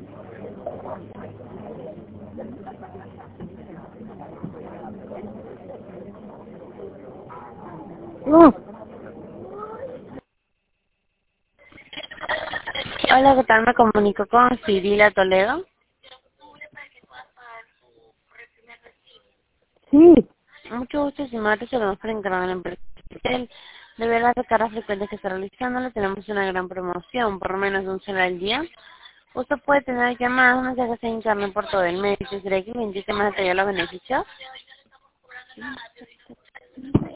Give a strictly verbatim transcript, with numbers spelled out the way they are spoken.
Uh, Hola, ¿qué tal? Me comunico con Cirila Toledo. sí, Mucho gusto, estimado, saludos para encargar en la empresa. De ver las recargas frecuentes que está realizando, le tenemos una gran promoción, por lo menos un celular al día. Usted puede tener llamadas, mensajes en internet por todo el mes. ¿Quisiera que me indique más detalle los beneficios?